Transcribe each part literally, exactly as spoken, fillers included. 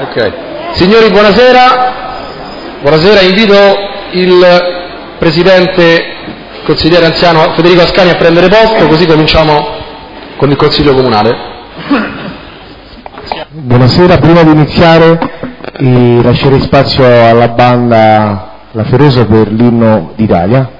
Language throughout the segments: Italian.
Ok. Signori, buonasera. Buonasera, invito il Presidente consigliere anziano Federico Ascani a prendere posto, così cominciamo con il Consiglio Comunale. Buonasera, prima di iniziare eh, lascerei spazio alla banda La Ferosa per l'inno d'Italia.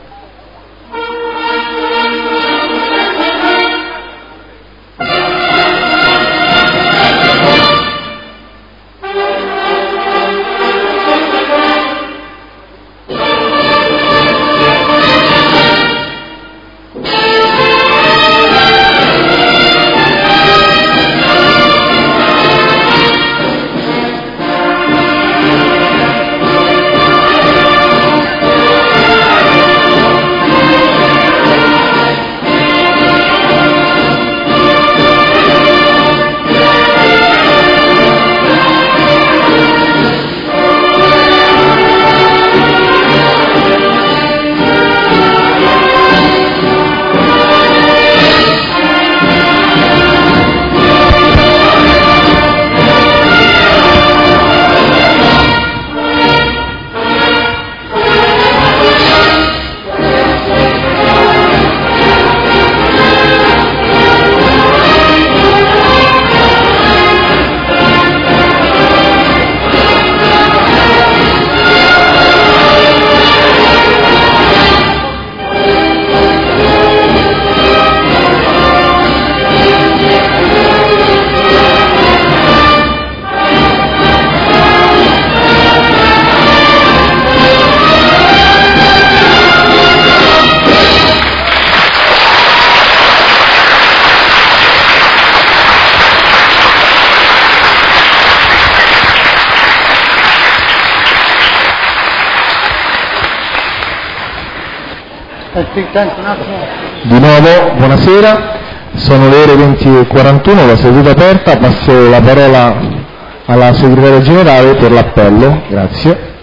Di nuovo, buonasera, sono le ore venti e quarantuno, la seduta è aperta, passo la parola alla segretaria generale per l'appello, grazie.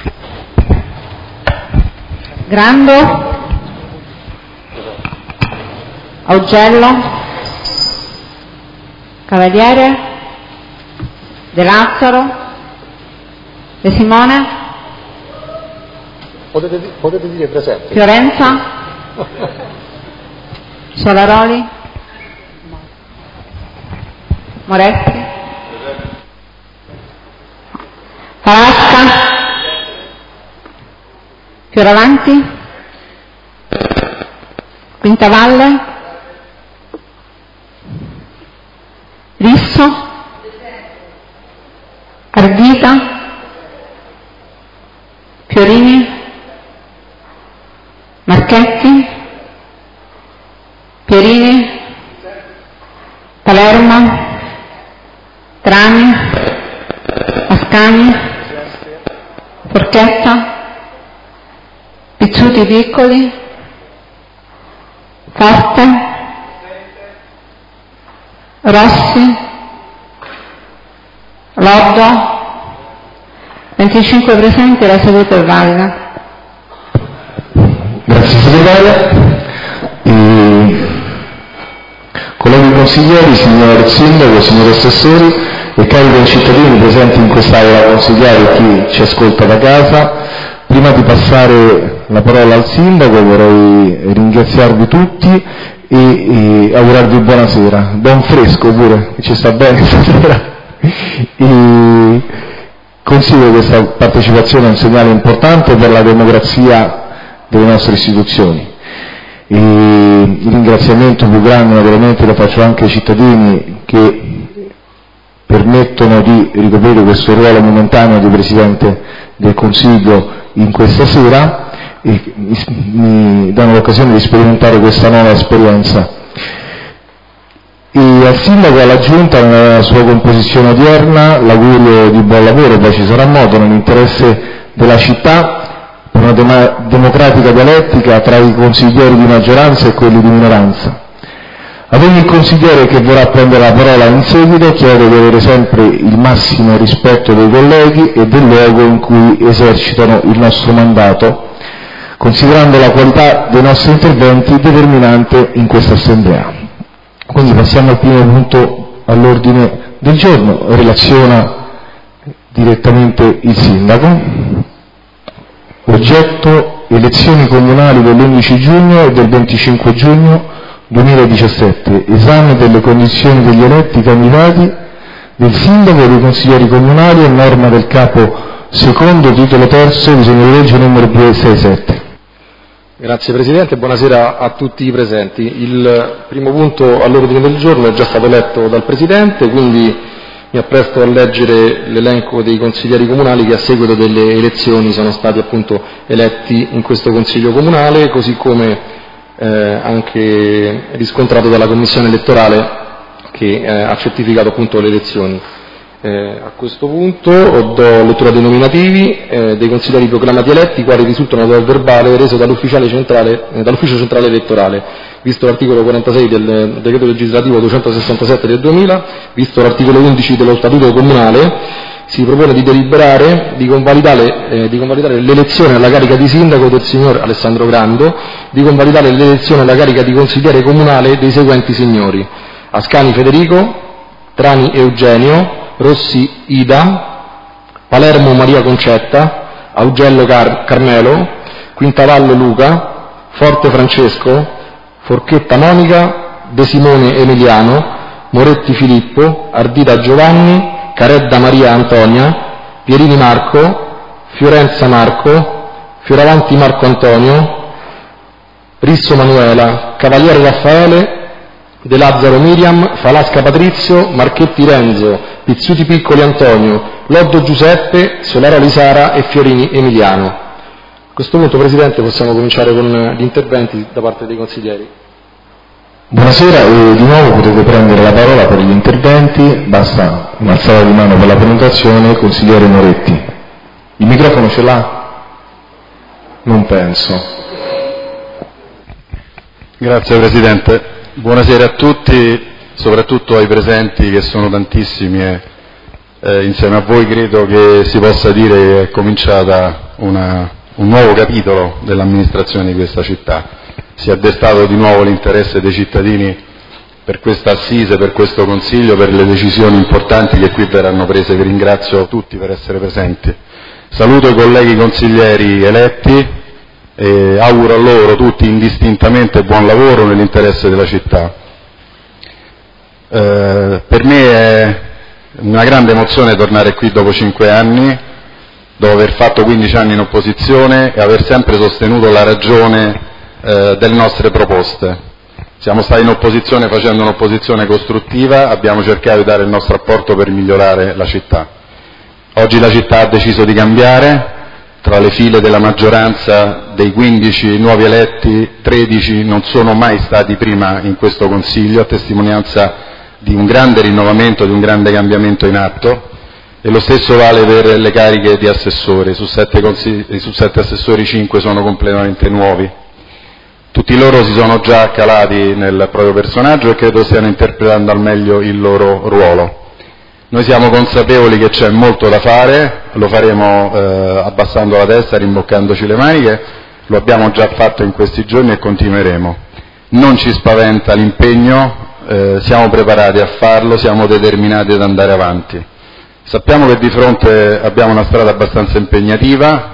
Grando, Augello, Cavaliere, De Lazzaro, De Simone, Potete, potete dire presente. Fiorenza, Solaroli, Moretti, Falasca, Fioravanti, Quintavalle, Risso, Ardita, Fiorini, Marchetti, Pierini, Palermo, Trani, Ascani, Forchetta, Pizzuti Piccoli, Forte, Rossi, Loddo, venticinque presenti, la seduta è valida. Grazie segretaria. E... colleghi consiglieri, signor Sindaco, signori assessori e cari concittadini presenti in quest'aula consigliare e chi ci ascolta da casa, prima di passare la parola al Sindaco vorrei ringraziarvi tutti e, e augurarvi buonasera, buon fresco pure, che ci sta bene stasera. E considero questa partecipazione un segnale importante per la democrazia delle nostre istituzioni. E il ringraziamento più grande naturalmente lo faccio anche ai cittadini che permettono di ricoprire questo ruolo momentaneo di Presidente del Consiglio in questa sera e mi, mi danno l'occasione di sperimentare questa nuova esperienza. E al Sindaco e alla Giunta nella sua composizione odierna l'augurio di buon lavoro, poi ci sarà modo nell'interesse della città, per una dem- democratica dialettica tra i consiglieri di maggioranza e quelli di minoranza. Ad ogni consigliere che vorrà prendere la parola in seguito chiedo di avere sempre il massimo rispetto dei colleghi e del luogo in cui esercitano il nostro mandato, considerando la qualità dei nostri interventi determinante in questa Assemblea. Quindi passiamo al primo punto all'ordine del giorno, relaziona direttamente il sindaco. Oggetto: elezioni comunali dell'undici giugno e del venticinque giugno duemiladiciassette. Esame delle condizioni degli eletti candidati, del sindaco e dei consiglieri comunali a norma del capo secondo, titolo terzo, disegno di legge numero duecentosessantasette. Grazie Presidente, buonasera a tutti i presenti. Il primo punto all'ordine del giorno è già stato letto dal Presidente, quindi mi appresto a leggere l'elenco dei consiglieri comunali che a seguito delle elezioni sono stati appunto eletti in questo Consiglio Comunale, così come eh, anche riscontrato dalla Commissione elettorale che eh, ha certificato appunto le elezioni. Eh, a questo punto do lettura dei nominativi eh, dei consiglieri proclamati eletti, quali risultano dal verbale reso dall'ufficiale centrale, eh, dall'ufficio centrale elettorale, visto l'articolo quarantasei del decreto legislativo duecentosessantasette del duemila, visto l'articolo undici dello statuto comunale. Si propone di deliberare di convalidare, eh, di convalidare l'elezione alla carica di sindaco del signor Alessandro Grando, di convalidare l'elezione alla carica di consigliere comunale dei seguenti signori: Ascani Federico, Trani Eugenio, Rossi Ida, Palermo Maria Concetta, Augello Car- Carmelo, Quintavallo Luca, Forte Francesco, Forchetta Monica, De Simone Emiliano, Moretti Filippo, Ardita Giovanni, Caredda Maria Antonia, Pierini Marco, Fiorenza Marco, Fioravanti Marco Antonio, Risso Manuela, Cavaliere Raffaele, De Lazzaro Miriam, Falasca Patrizio, Marchetti Renzo, Pizzuti Piccoli Antonio, Loddo Giuseppe, Solaroli Sara e Fiorini Emiliano. A questo punto, Presidente, possiamo cominciare con gli interventi da parte dei consiglieri. Buonasera, e di nuovo potete prendere la parola per gli interventi, basta un'alzata di mano per la prenotazione. Consigliere Moretti. Il microfono ce l'ha? Non penso. Grazie Presidente. Buonasera a tutti, soprattutto ai presenti che sono tantissimi e eh, insieme a voi credo che si possa dire che è cominciata una, un nuovo capitolo dell'amministrazione di questa città. Si è destato di nuovo l'interesse dei cittadini per questa assise, per questo Consiglio, per le decisioni importanti che qui verranno prese. Vi ringrazio tutti per essere presenti. Saluto i colleghi consiglieri eletti e auguro a loro tutti indistintamente buon lavoro nell'interesse della città. Eh, per me è una grande emozione tornare qui dopo cinque anni, dopo aver fatto quindici anni in opposizione e aver sempre sostenuto la ragione eh, delle nostre proposte. Siamo stati in opposizione facendo un'opposizione costruttiva, abbiamo cercato di dare il nostro apporto per migliorare la città. Oggi la città ha deciso di cambiare. Tra le file della maggioranza dei quindici nuovi eletti, tredici non sono mai stati prima in questo Consiglio, a testimonianza di un grande rinnovamento, di un grande cambiamento in atto, e lo stesso vale per le cariche di assessori. Su sette, consigli, su sette assessori, cinque sono completamente nuovi. Tutti loro si sono già calati nel proprio personaggio e credo stiano interpretando al meglio il loro ruolo. Noi siamo consapevoli che c'è molto da fare, lo faremo eh, abbassando la testa, rimboccandoci le maniche, lo abbiamo già fatto in questi giorni e continueremo. Non ci spaventa l'impegno, eh, siamo preparati a farlo, siamo determinati ad andare avanti. Sappiamo che di fronte abbiamo una strada abbastanza impegnativa,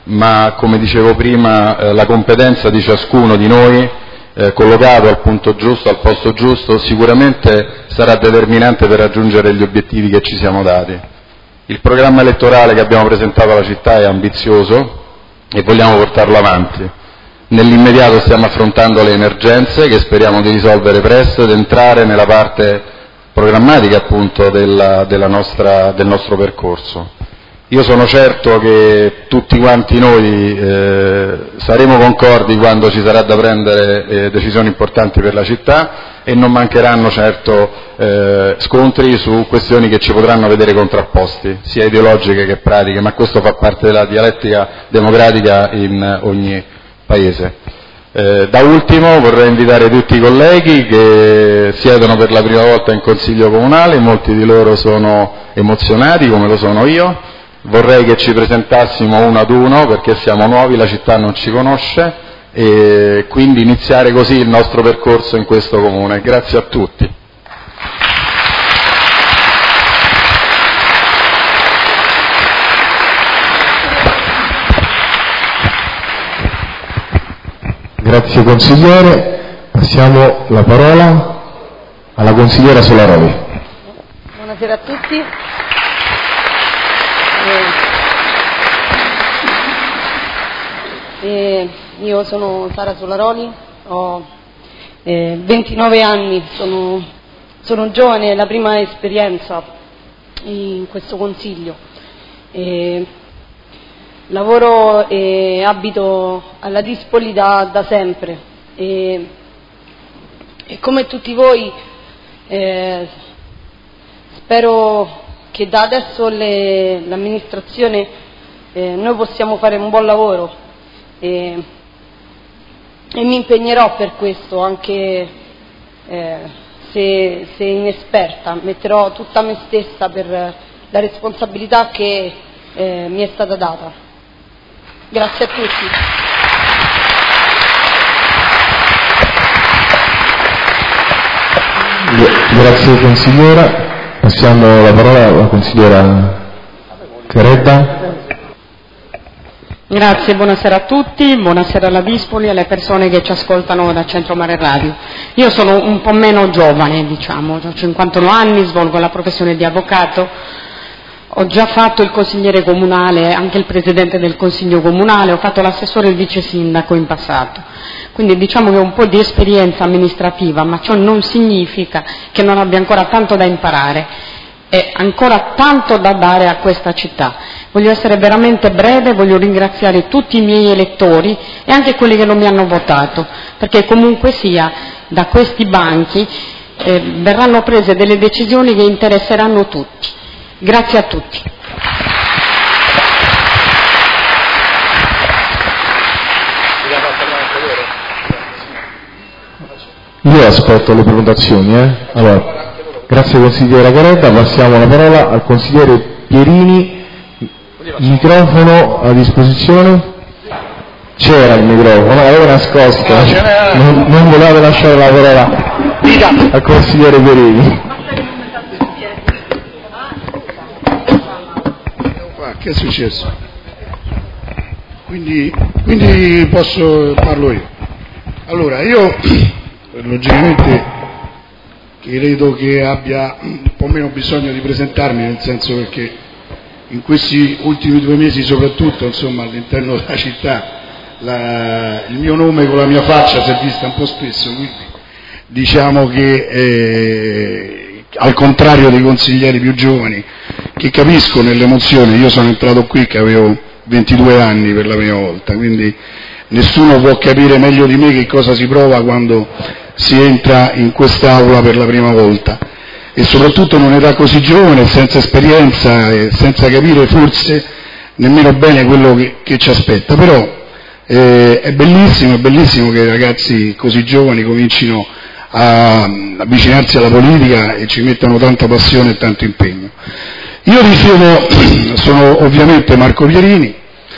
ma come dicevo prima eh, la competenza di ciascuno di noi, Eh, collocato al punto giusto, al posto giusto, sicuramente sarà determinante per raggiungere gli obiettivi che ci siamo dati. Il programma elettorale che abbiamo presentato alla città è ambizioso e vogliamo portarlo avanti. Nell'immediato stiamo affrontando le emergenze che speriamo di risolvere presto ed entrare nella parte programmatica appunto della, della nostra, del nostro percorso. Io sono certo che tutti quanti noi eh, saremo concordi quando ci sarà da prendere eh, decisioni importanti per la città e non mancheranno certo eh, scontri su questioni che ci potranno vedere contrapposti, sia ideologiche che pratiche, ma questo fa parte della dialettica democratica in ogni paese. Eh, da ultimo vorrei invitare tutti i colleghi che siedono per la prima volta in Consiglio Comunale, molti di loro sono emozionati come lo sono io. Vorrei che ci presentassimo uno ad uno perché siamo nuovi, la città non ci conosce e quindi iniziare così il nostro percorso in questo comune. Grazie a tutti. Grazie consigliere. Passiamo la parola alla consigliera Solaroli. Buonasera a tutti. Eh, eh, io sono Sara Solaroli, ho eh, ventinove anni, sono, sono giovane, è la prima esperienza in questo consiglio. Eh, lavoro e abito alla Dispoli da, da sempre e, e come tutti voi eh, spero che da adesso le, l'amministrazione eh, noi possiamo fare un buon lavoro e, e mi impegnerò per questo, anche eh, se, se inesperta, metterò tutta me stessa per la responsabilità che eh, mi è stata data. Grazie a tutti. Grazie consigliera. Passiamo la parola alla consigliera Caredda. Grazie, buonasera a tutti, buonasera alla Dispoli e alle persone che ci ascoltano da Centro Mare Radio. Io sono un po' meno giovane, diciamo, ho cinquantuno anni, svolgo la professione di avvocato, ho già fatto il consigliere comunale, anche il presidente del consiglio comunale, ho fatto l'assessore e il vice sindaco in passato. Quindi diciamo che ho un po' di esperienza amministrativa, ma ciò non significa che non abbia ancora tanto da imparare e ancora tanto da dare a questa città. Voglio essere veramente breve, voglio ringraziare tutti i miei elettori e anche quelli che non mi hanno votato, perché comunque sia da questi banchi eh, verranno prese delle decisioni che interesseranno tutti. Grazie a tutti. Io aspetto le prenotazioni, eh? Allora, grazie consigliera Caredda, passiamo la parola al consigliere Pierini. Microfono a disposizione? C'era il microfono, l'avevo nascosto, non, non volevate lasciare la parola al consigliere Pierini. Che è successo? Quindi, quindi posso parlo io. Allora, io logicamente credo che abbia un po' meno bisogno di presentarmi, nel senso perché in questi ultimi due mesi soprattutto, insomma, all'interno della città la, il mio nome con la mia faccia si è vista un po' spesso, quindi diciamo che eh, al contrario dei consiglieri più giovani che capisco nell'emozione, io sono entrato qui che avevo ventidue anni per la prima volta, quindi nessuno può capire meglio di me che cosa si prova quando si entra in quest'aula per la prima volta e soprattutto in un'età così giovane, senza esperienza e senza capire forse nemmeno bene quello che, che ci aspetta, però eh, è bellissimo, è bellissimo che i ragazzi così giovani comincino a avvicinarsi alla politica e ci mettano tanta passione e tanto impegno. Io risiedo, sono ovviamente Marco Pierini,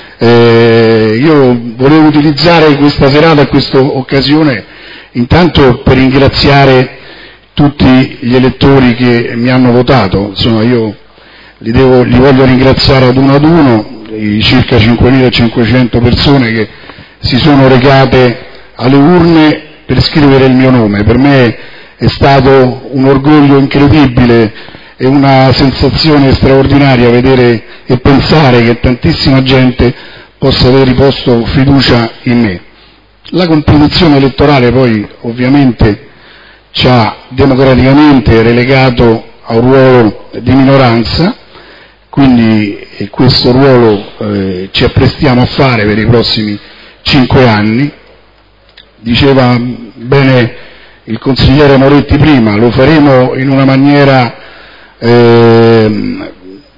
eh, io volevo utilizzare questa serata e questa occasione intanto per ringraziare tutti gli elettori che mi hanno votato, insomma io li, devo, li voglio ringraziare ad uno ad uno, i circa cinquemilacinquecento persone che si sono recate alle urne per scrivere il mio nome. Per me è stato un orgoglio incredibile e una sensazione straordinaria vedere e pensare che tantissima gente possa aver riposto fiducia in me. La competizione elettorale poi ovviamente ci ha democraticamente relegato a un ruolo di minoranza, quindi questo ruolo eh, ci apprestiamo a fare per i prossimi cinque anni. Diceva bene il consigliere Moretti prima, lo faremo in una maniera eh,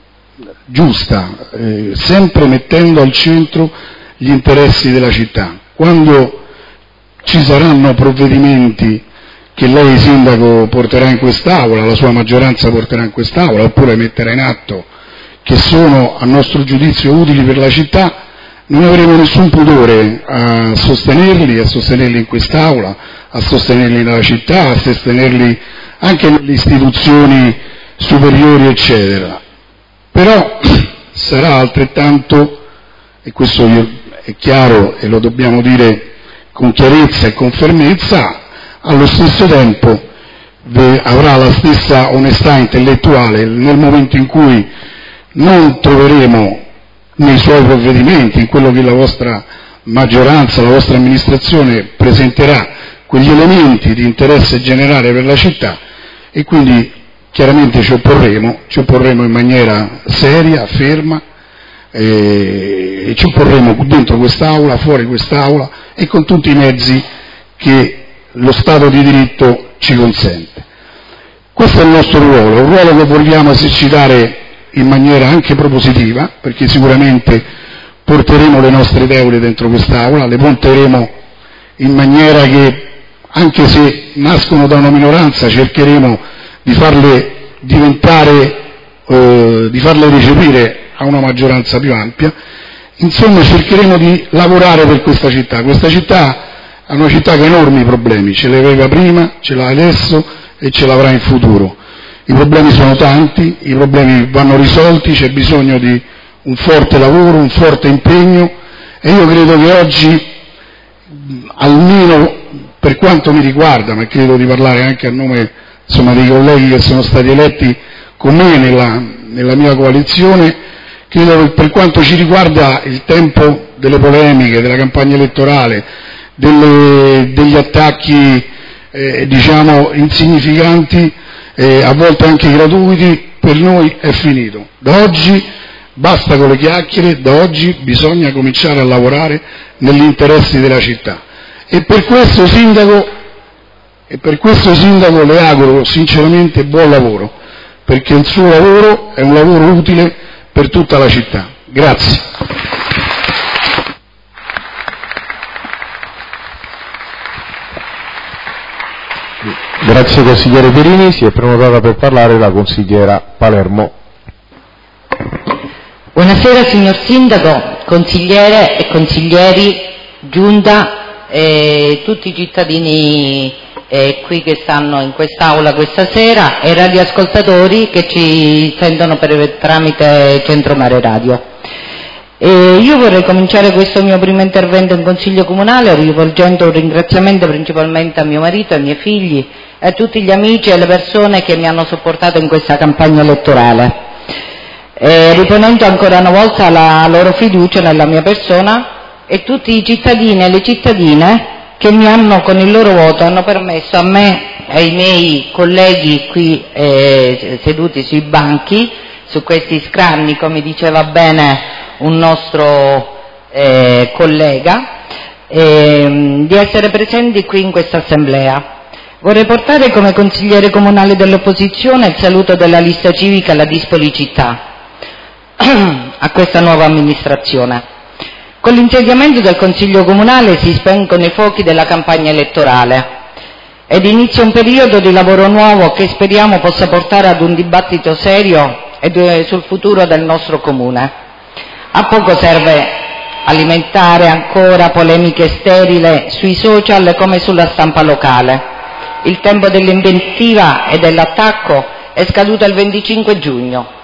giusta, eh, sempre mettendo al centro gli interessi della città. Quando ci saranno provvedimenti che lei sindaco porterà in quest'Aula, la sua maggioranza porterà in quest'Aula, oppure metterà in atto, che sono a nostro giudizio utili per la città, non avremo nessun pudore a sostenerli, a sostenerli in quest'Aula, a sostenerli nella città, a sostenerli anche nelle istituzioni superiori, eccetera. Però sarà altrettanto, e questo è chiaro e lo dobbiamo dire con chiarezza e con fermezza, allo stesso tempo avrà la stessa onestà intellettuale nel momento in cui non troveremo nei suoi provvedimenti, in quello che la vostra maggioranza, la vostra amministrazione presenterà, quegli elementi di interesse generale per la città, e quindi chiaramente ci opporremo, ci opporremo in maniera seria, ferma, eh, e ci opporremo dentro quest'Aula, fuori quest'Aula e con tutti i mezzi che lo Stato di diritto ci consente. Questo è il nostro ruolo, un ruolo che vogliamo esercitare in maniera anche propositiva, perché sicuramente porteremo le nostre teorie dentro quest'Aula, le porteremo in maniera che, anche se nascono da una minoranza, cercheremo di farle diventare, eh, di farle recepire a una maggioranza più ampia. Insomma, cercheremo di lavorare per questa città. Questa città è una città che ha enormi problemi, ce li aveva prima, ce l'ha adesso e ce l'avrà in futuro. I problemi sono tanti, i problemi vanno risolti, c'è bisogno di un forte lavoro, un forte impegno, e io credo che oggi, almeno per quanto mi riguarda, ma credo di parlare anche a nome, insomma, dei colleghi che sono stati eletti con me nella, nella mia coalizione, credo che per quanto ci riguarda il tempo delle polemiche, della campagna elettorale, delle, degli attacchi eh, diciamo insignificanti, eh, a volte anche gratuiti, per noi è finito. Da oggi basta con le chiacchiere, da oggi bisogna cominciare a lavorare negli interessi della città. E per questo, Sindaco, e per questo Sindaco le auguro sinceramente buon lavoro, perché il suo lavoro è un lavoro utile per tutta la città. Grazie. Grazie consigliere Perini, si è prenotata per parlare la consigliera Palermo. Buonasera signor Sindaco, consigliere e consiglieri, giunta e tutti i cittadini eh, qui che stanno in quest'aula questa sera e radioascoltatori che ci sentono per, tramite Centro Mare Radio. E io vorrei cominciare questo mio primo intervento in Consiglio Comunale rivolgendo un ringraziamento principalmente a mio marito, ai miei figli e a tutti gli amici e le persone che mi hanno supportato in questa campagna elettorale, e riponendo ancora una volta la loro fiducia nella mia persona, e tutti i cittadini e le cittadine che mi hanno, con il loro voto, hanno permesso a me e ai miei colleghi qui eh, seduti sui banchi, su questi scranni, come diceva bene un nostro eh, collega, eh, di essere presenti qui in questa assemblea. Vorrei portare come consigliere comunale dell'opposizione il saluto della lista civica La Dispoli Città a questa nuova amministrazione. Con l'insediamento del Consiglio Comunale si spengono i fuochi della campagna elettorale ed inizia un periodo di lavoro nuovo che speriamo possa portare ad un dibattito serio e sul futuro del nostro comune. A poco serve alimentare ancora polemiche sterili sui social come sulla stampa locale. Il tempo dell'inventiva e dell'attacco è scaduto il venticinque giugno.